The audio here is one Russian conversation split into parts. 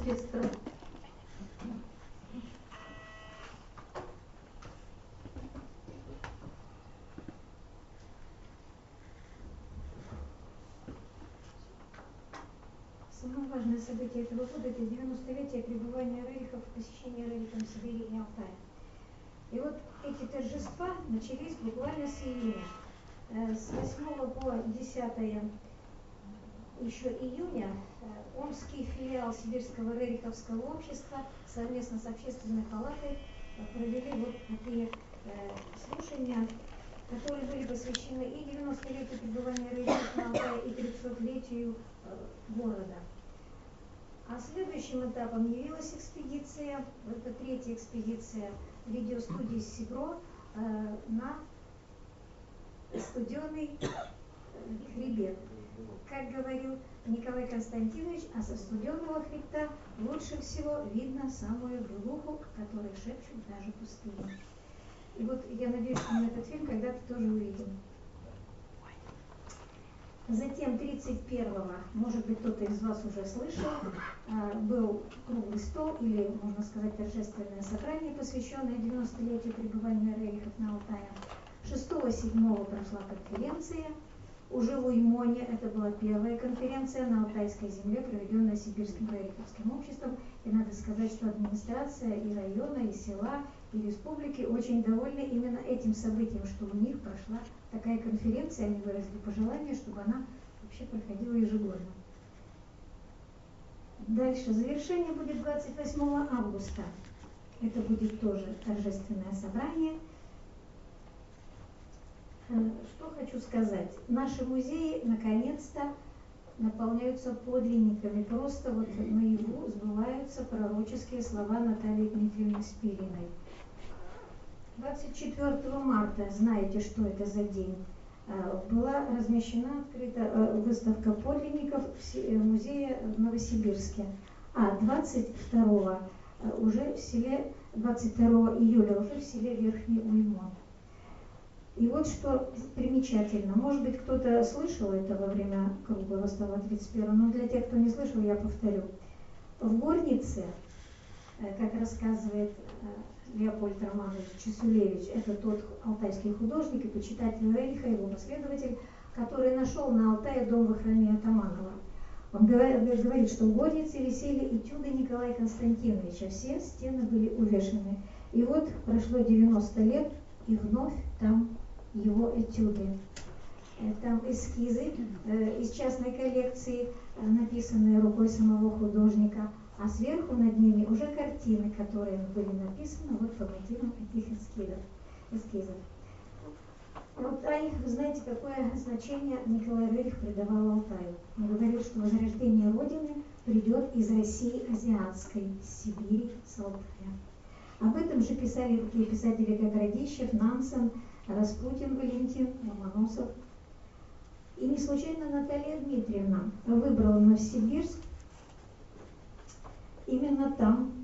спецтруда. Самое важное событие этого года – это 90-летие пребывания Рерихов в посещении Рерихом Сибири и Алтая. И вот эти торжества начались буквально с июня. С 8 по 10 еще июня Омский филиал Сибирского Рериховского общества совместно с Общественной палатой провели вот такие слушания, которые были посвящены и 90-летию пребывания Рерихов на Алтае, и 300-летию города. А следующим этапом явилась экспедиция, это третья экспедиция видеостудии СИБРО на студеный хребет. Как говорил Николай Константинович, а со студенного хребта лучше всего видно самую глуху, к которой шепчут даже пустыни. И вот я надеюсь, что мы этот фильм когда-то тоже увидим. Затем 31-го, может быть, кто-то из вас уже слышал, был круглый стол, или, можно сказать, торжественное собрание, посвященное 90-летию пребывания Рерихов на Алтае. 6-7 прошла конференция. Уже в Уймоне, это была первая конференция на Алтайской земле, проведенная Сибирским Рериховским обществом. И надо сказать, что администрация и района, и села, и республики очень довольны именно этим событием, что у них прошла такая конференция. Они выразили пожелание, чтобы она вообще проходила ежегодно. Дальше. Завершение будет 28 августа. Это будет тоже торжественное собрание. Что хочу сказать. Наши музеи наконец-то наполняются подлинниками. Просто вот наяву сбываются пророческие слова Натальи Дмитриевны Спириной. 24 марта, знаете, что это за день, была размещена, открыта выставка подлинников в музее в Новосибирске. А 22 уже в селе, 22 июля уже в селе Верхний Уймон. И вот что примечательно, может быть, кто-то слышал это во время круглого стола 31-го, но для тех, кто не слышал, я повторю. В Горнице, как рассказывает Леопольд Романович Чесулевич, это тот алтайский художник и почитатель Рериха, его последователь, который нашел на Алтае дом во храме Атаманова. Он говорит, что в Горнице висели этюды Николая Константиновича, все стены были увешаны. И вот прошло 90 лет, и вновь там его этюды. Там эскизы из частной коллекции, написанные рукой самого художника, а сверху над ними уже картины, которые были написаны вот по мотивам этих эскизов. Алтай, вы знаете, какое значение Николай Рерих придавал Алтаю. Он говорил, что возрождение Родины придет из России азиатской, с Сибири, с Алтая. Об этом же писали такие писатели, как Радищев, Нансен, Распутин, Валентин, Ломоносов. И не случайно Наталья Дмитриевна выбрала Новосибирск. Именно там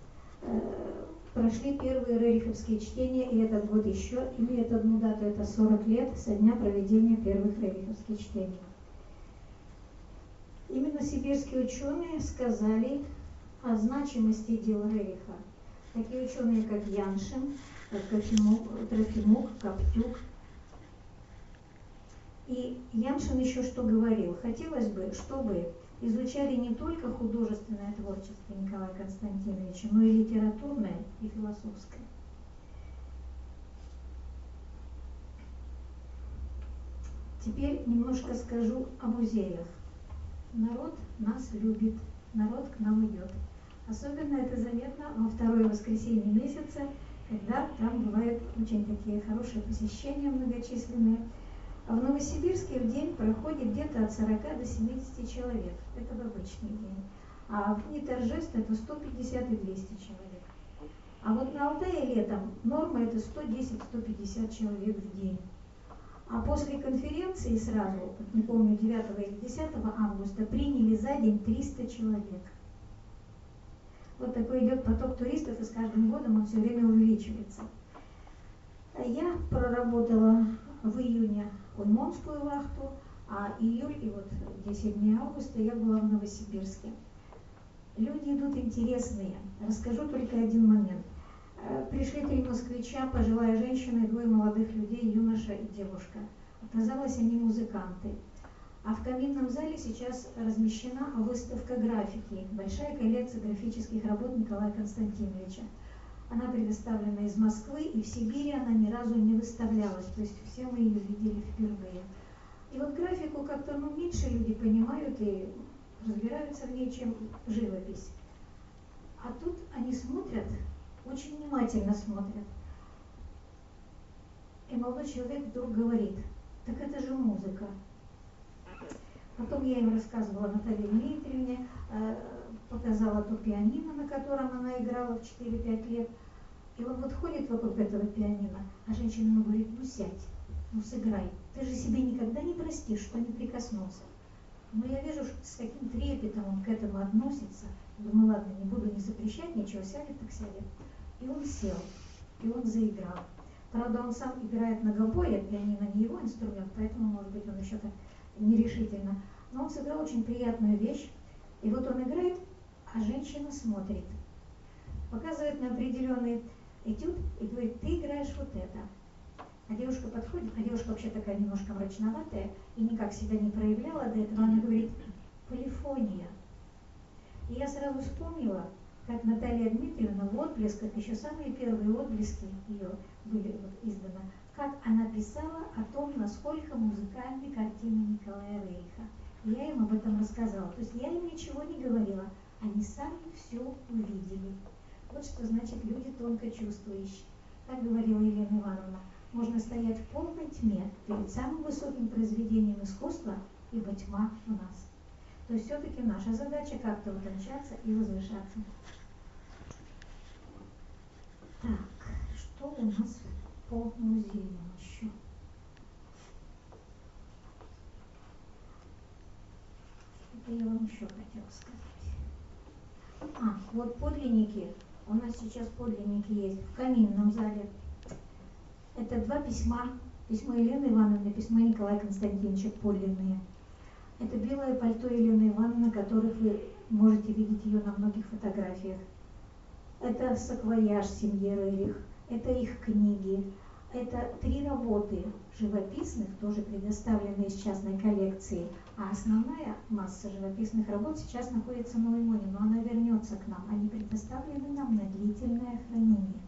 прошли первые рериховские чтения, и этот год еще имеет одну дату, это 40 лет со дня проведения первых рериховских чтений. Именно сибирские ученые сказали о значимости дел Рериха. Такие ученые, как Яншин, Трофимук, Коптюк. И Яншин еще что говорил? Хотелось бы, чтобы изучали не только художественное творчество Николая Константиновича, но и литературное и философское. Теперь немножко скажу о музеях. Народ нас любит, народ к нам идет. Особенно это заметно во второе воскресенье месяца, когда там бывают очень такие хорошие посещения многочисленные. А в Новосибирске в день проходит где-то от 40 до 70 человек. Это в обычный день. А в дни торжеств это 150 и 200 человек. А вот на Алтае летом норма это 110-150 человек в день. А после конференции сразу, не помню, 9 или 10 августа, приняли за день 300 человек. Вот такой идет поток туристов, и с каждым годом он все время увеличивается. Я проработала в июне Уймонскую вахту, а июль и вот 10 дней августа я была в Новосибирске. Люди идут интересные. Расскажу только один момент. Пришли 3 москвича, пожилая женщина и 2 молодых людей, юноша и девушка. Оказалось, они музыканты. А в каминном зале сейчас размещена выставка графики, большая коллекция графических работ Николая Константиновича. Она предоставлена из Москвы, и в Сибири она ни разу не выставлялась, то есть все мы ее видели впервые. И вот графику как-то меньше люди понимают и разбираются в ней, чем живопись. А тут они смотрят, очень внимательно смотрят. И молодой человек вдруг говорит: так это же музыка. Потом я им рассказывала Наталье Дмитриевне, показала то пианино, на котором она играла в 4-5 лет. И он вот ходит вокруг этого пианино, а женщина ему говорит: ну сядь, ну сыграй. Ты же себе никогда не простишь, что не прикоснулся. Но я вижу, с каким трепетом он к этому относится. Думаю, ладно, не буду не запрещать ничего, сядет, так сядет. И он сел, и он заиграл. Правда, он сам играет на гобое, пианино не его инструмент, поэтому, может быть, он еще так нерешительно. Но он сыграл очень приятную вещь. И вот он играет, а женщина смотрит. Показывает на определенный этюд и говорит: ты играешь вот это. А девушка подходит, а девушка вообще такая немножко мрачноватая и никак себя не проявляла до этого. Она говорит: полифония. И я сразу вспомнила, как Наталья Дмитриевна в отблесках, еще самые первые отблески ее были изданы, как она писала о том, насколько музыкальны картины Николая Рериха. И я им об этом рассказала. То есть я им ничего не говорила, они сами все увидели. Вот что значит люди тонко чувствующие. Как говорила Елена Ивановна, можно стоять в полной тьме перед самым высоким произведением искусства, ибо тьма в нас. То есть все-таки наша задача как-то утончаться и возвышаться. Так, что у нас по музею еще? Это я вам еще хотела сказать. Вот подлинники. У нас сейчас подлинники есть в каминном зале. Это 2 письма. Письмо Елены Ивановны, письмо Николая Константиновича подлинные. Это белое пальто Елены Ивановны, которых вы можете видеть ее на многих фотографиях. Это саквояж семьи Рерих, это их книги. Это 3 работы живописных, тоже предоставленные из частной коллекции. А основная масса живописных работ сейчас находится на Лаймоне, но она вернется к нам. Они предоставлены нам на длительное хранение.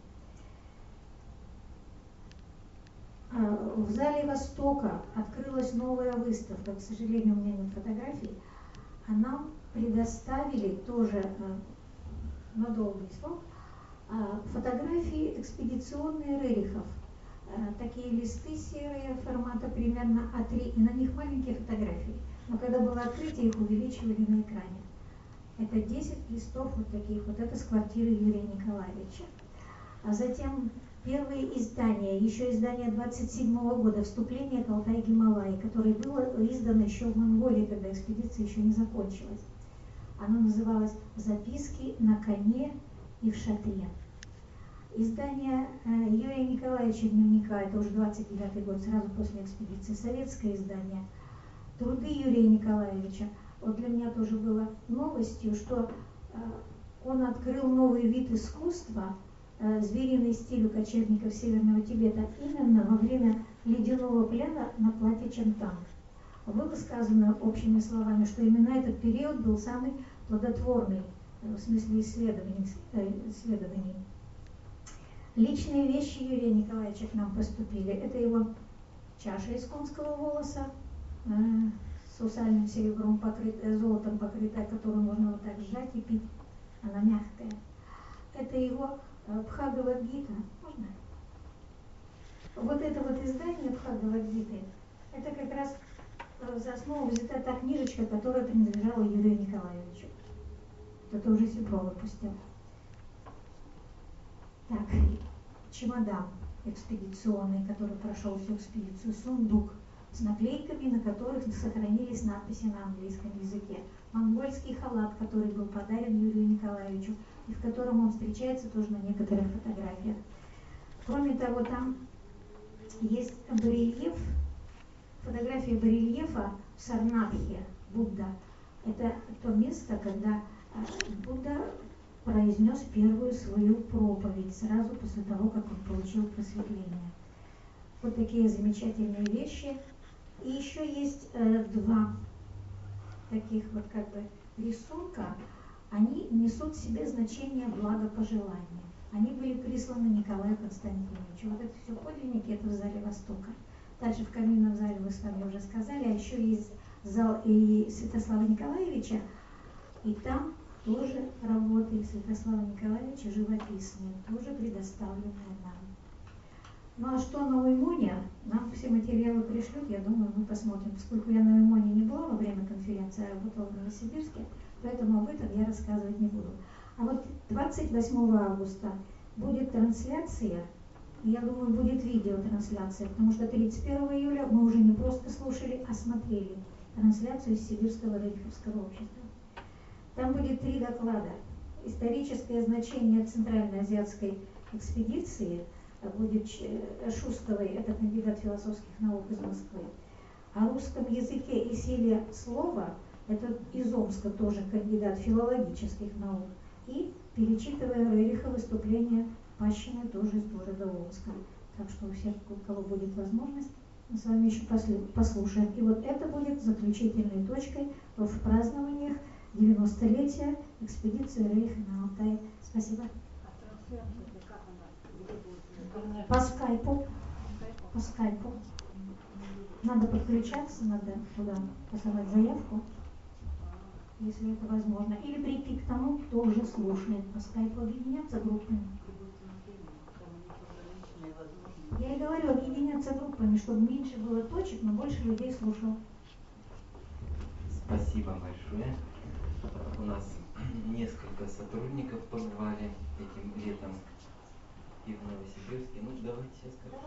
В зале Востока открылась новая выставка. К сожалению, у меня нет фотографий. А нам предоставили тоже на долгий срок фотографии экспедиционные Рерихов. Такие листы серые формата примерно А3, и на них маленькие фотографии. Но когда было открытие, их увеличивали на экране. Это 10 листов вот таких. Вот это с квартиры Юрия Николаевича. А затем первые издания, еще издание 27 года, «Вступление к Алтай-Гималай», которое было издано еще в Монголии, когда экспедиция еще не закончилась. Оно называлось «Записки на коне и в шатре». Издание Юрия Николаевича дневника, это уже 29-й год, сразу после экспедиции, советское издание. Труды Юрия Николаевича. Вот для меня тоже было новостью, что он открыл новый вид искусства, звериный стиль у кочевников Северного Тибета, именно во время ледяного плена на плате Чантан. Было сказано общими словами, что именно этот период был самый плодотворный в смысле исследований. Личные вещи Юрия Николаевича к нам поступили. Это его чаша из конского волоса, с сусальным серебром золотом покрытая, которую можно вот так сжать и пить. Она мягкая. Это его Бхагавад-гита. Можно? Вот это вот издание Бхагавад-гиты, это как раз за основу взята та книжечка, которая принадлежала Юрию Николаевичу. Это уже Сибро выпустил. Так, чемодан экспедиционный, который прошел всю экспедицию, сундук с наклейками, на которых сохранились надписи на английском языке. Монгольский халат, который был подарен Юрию Николаевичу, и в котором он встречается тоже на некоторых фотографиях. Кроме того, там есть барельеф, фотография барельефа в Сарнатхе, Будда. Это то место, когда Будда произнес первую свою проповедь сразу после того, как он получил просветление. Вот такие замечательные вещи. И еще есть два таких вот как бы рисунка. Они несут в себе значение благопожелания. Они были присланы Николаю Константиновичу. Вот это все подлинники, это в зале Востока. Дальше в каминном зале мы с вами уже сказали, а еще есть зал и Святослава Николаевича, и там тоже работы Святослава Николаевича живописные, тоже предоставленные нам. Ну а что на Уймоне? Нам все материалы пришлют, я думаю, мы посмотрим. Поскольку я на Уймоне не была во время конференции, я работала в Новосибирске, поэтому об этом я рассказывать не буду. А вот 28 августа будет трансляция, я думаю, будет видеотрансляция, потому что 31 июля мы уже не просто слушали, а смотрели трансляцию из Сибирского Рериховского общества. Там будет 3 доклада. Историческое значение Центральноазиатской экспедиции будет Шустовой, это кандидат философских наук из Москвы. О русском языке и силе слова, это из Омска тоже кандидат филологических наук. И перечитывая Рериха выступление Пащина тоже из города Омска. Так что у всех, у кого будет возможность, мы с вами еще послушаем. И вот это будет заключительной точкой в празднованиях 90-летия экспедиции Рериха на Алтай. Спасибо. По скайпу. По скайпу. Надо подключаться, надо туда посылать заявку, если это возможно. Или прийти к тому, кто уже слушает. По скайпу объединяться группами. Я и говорю, объединяться группами, чтобы меньше было точек, но больше людей слушало. Спасибо большое. У нас несколько сотрудников побывали этим летом и в Новосибирске. Ну, давайте сейчас скажем.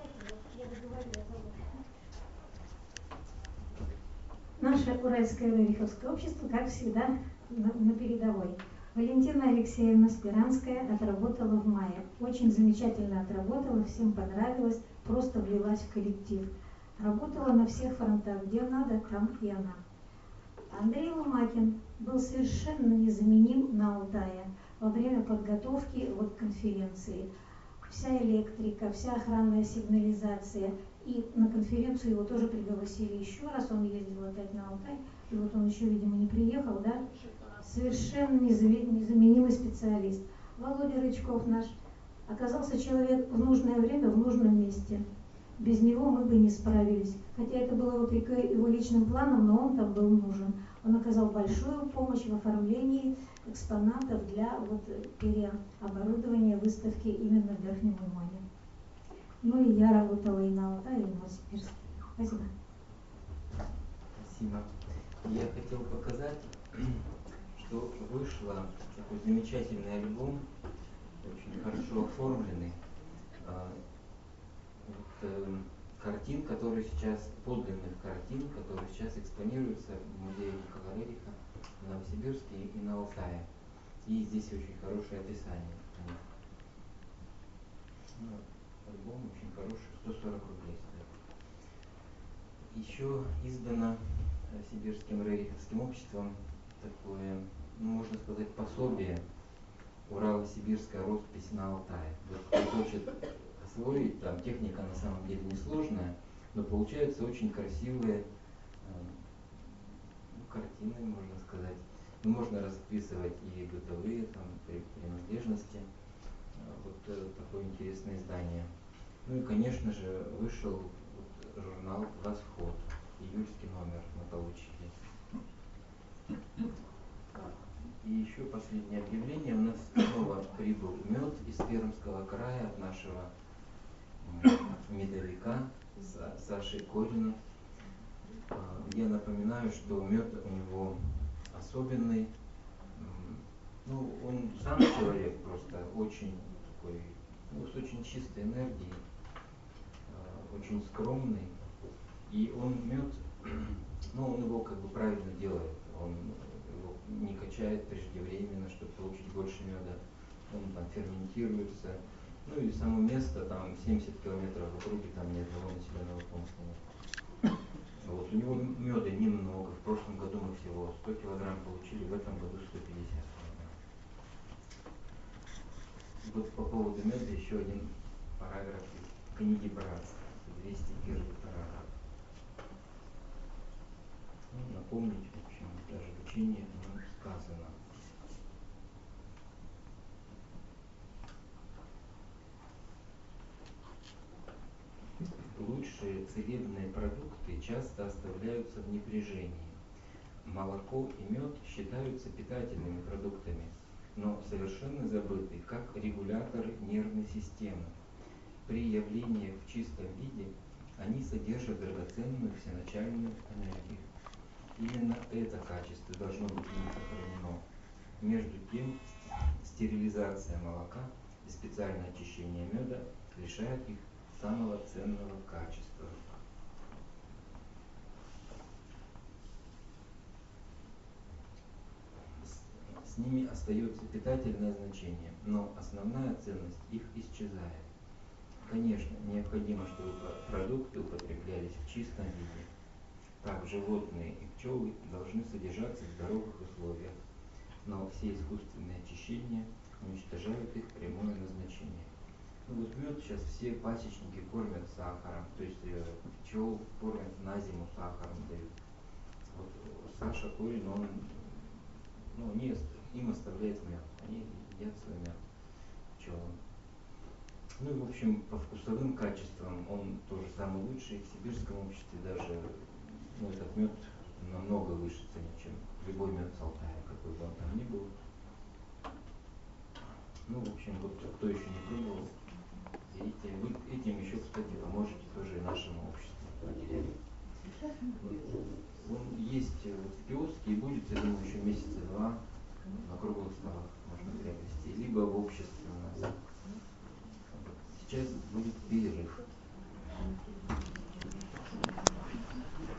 Наше Уральское Рериховское общество, как всегда, на передовой. Валентина Алексеевна Спиранская отработала в мае. Очень замечательно отработала, всем понравилось, просто влилась в коллектив. Работала на всех фронтах, где надо, там и она. Андрей Ломакин был совершенно незаменим на Алтае во время подготовки вот конференции. Вся электрика, вся охранная сигнализация. И на конференцию его тоже пригласили еще раз, он ездил опять на Алтай, и вот он еще, видимо, не приехал, да? Совершенно незаменимый специалист. Володя Рычков наш оказался человек в нужное время, в нужном месте. Без него мы бы не справились. Хотя это было вопреки его личным планам, но он там был нужен. Он оказал большую помощь в оформлении экспонатов для вот переоборудования выставки именно в Верхнем Уймоне. Ну и я работала и на Алтае, и в Новосибирске. Спасибо. Спасибо. Я хотел показать, что вышло такой замечательный альбом, очень хорошо оформленный. Картин, которые сейчас, подлинных картин, которые сейчас экспонируются в музее Николая Рериха в Новосибирске и на Алтае. И здесь очень хорошее описание. Альбом очень хороший, 140 рублей стоит. Еще издано Сибирским Рериховским обществом такое, ну, можно сказать, пособие «Урало-сибирская роспись на Алтае». Вот кто хочет освоить, там техника на самом деле несложная, но получаются очень красивые картины, можно сказать. Ну, можно расписывать и бытовые там, принадлежности. Вот такое интересное издание. Ну и, конечно же, вышел вот журнал «Восход», июльский номер мы получили. И еще последнее объявление. У нас снова прибыл мед из Пермского края от нашего медовика Саши Корина. Я напоминаю, что мед у него особенный. Ну, он сам человек просто очень такой, ну, с очень чистой энергией, очень скромный. И он мед, ну, он его как бы правильно делает. Он его не качает преждевременно, чтобы получить больше меда. Он там ферментируется. Ну и само место, там 70 километров в округе, там ни одного населенного пункта нет. Вот, у него меда немного. В прошлом году мы всего 100 килограмм получили, в этом году 150 килограмм. Вот по поводу меда еще один параграф из книги братства, 201 параграф. Ну, напомнить, в общем, даже в учении о нем сказано. Лучшие целебные продукты часто оставляются в небрежении. Молоко и мед считаются питательными продуктами, но совершенно забыты как регуляторы нервной системы. При явлении в чистом виде они содержат драгоценную всеначальную энергию. Именно это качество должно быть в них сохранено. Между тем, стерилизация молока и специальное очищение меда лишают их самого ценного качества. С ними остается питательное значение, но основная ценность их исчезает. Конечно, необходимо, чтобы продукты употреблялись в чистом виде. Так, животные и пчелы должны содержаться в здоровых условиях, но все искусственные очищения уничтожают их прямое назначение. Ну вот мед сейчас все пасечники кормят сахаром, то есть пчел кормят на зиму сахаром дают. Вот Саша Корин, он им оставляет мед, они едят свой мед пчелам. Ну и в общем по вкусовым качествам он тоже самый лучший. В сибирском обществе даже этот мед намного выше ценит, чем любой мед с Алтая, какой бы он там ни был. Ну, в общем, вот кто еще не пробовал, берите. Вы этим еще, кстати, поможете тоже нашему обществу материально. Он есть в киоске и будет, я думаю, еще месяца 2 на круглых столах можно приобрести, либо в обществе у нас. Сейчас будет перерыв.